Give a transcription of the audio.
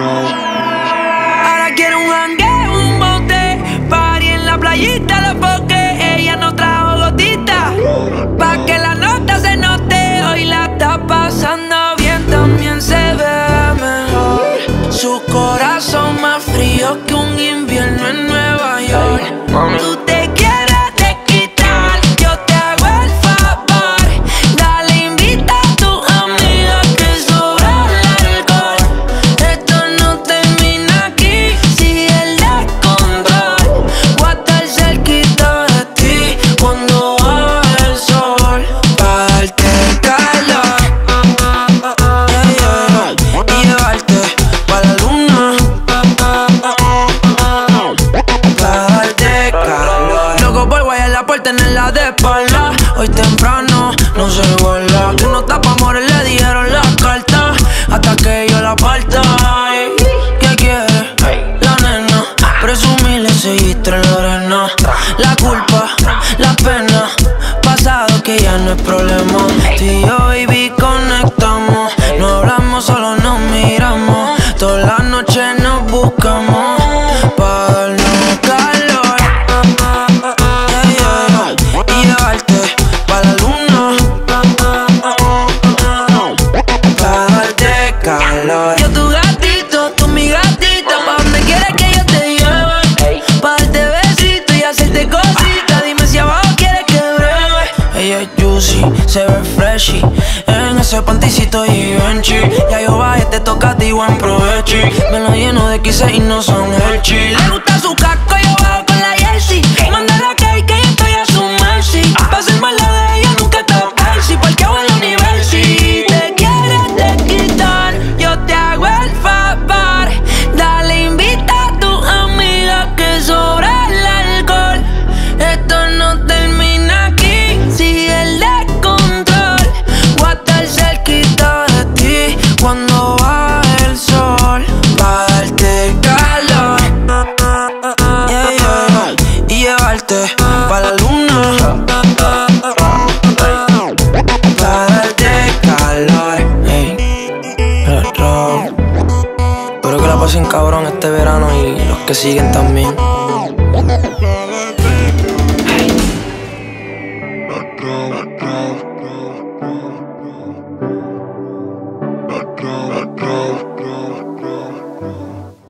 Ahora quiero un jangueo, un bote, party en la playita, los foques. Ella no trajo gotita, pa' que la nota se note. Hoy la está pasando bien, también se ve mejor. Su corazón más frío que un invierno en Nueva York. Tú te quieres desquitar, yo te hago el favor. Dale, invita a tu amiga que sobra el alcohol. Esto no termina aquí, sigue el descontrol. Voy a estar cerquita de ti cuando baje el sol, pa' darte calor, y llevarte pa' la luna, pa' darte calor. Loco por guayar la puerta en la de espalda. Hoy temprano no se guarda, que no está pa' morir, le dieron la carta hasta que yo la parta. ¿Qué quiere la nena? Presumirle seguiste en la arena. La culpa, la pena, pasado que ya no es problema. Tú y yo, baby, conectamos. No hablamos, solo nos miramos. Todas las noches nos buscamos pa' darnos calor, y llevarte pa' la luna, pa' darte calor. Yo tu gatito, tú mi gatita, pa' donde quieres que yo te lleve, pa' darte besito y hacerte cositas. Dime si abajo quieres que breve. Ella es juicy, se ve freshy, en ese panticito Givenchy. Ya yo bajé, te toca a ti, buen provecho. Me lo lleno de kisses y no son Hershey. Le gusta su casco, yo bajo con la jersey. Manda la cake que yo estoy a su mercy. Pa' ser malo de ella nunca está percy, porque hago en la university. Te quieres desquitar, yo te hago el favor. Dale, invita a tu amiga que sobra el alcohol. Esto no termina aquí, sigue el descontrol. Voy a estar cerquita de ti cuando baje el sol, pa' darte calor, y llevarte pa' la luna, pa' darte calor. Espero que la pasen cabrón este verano y los que siguen también.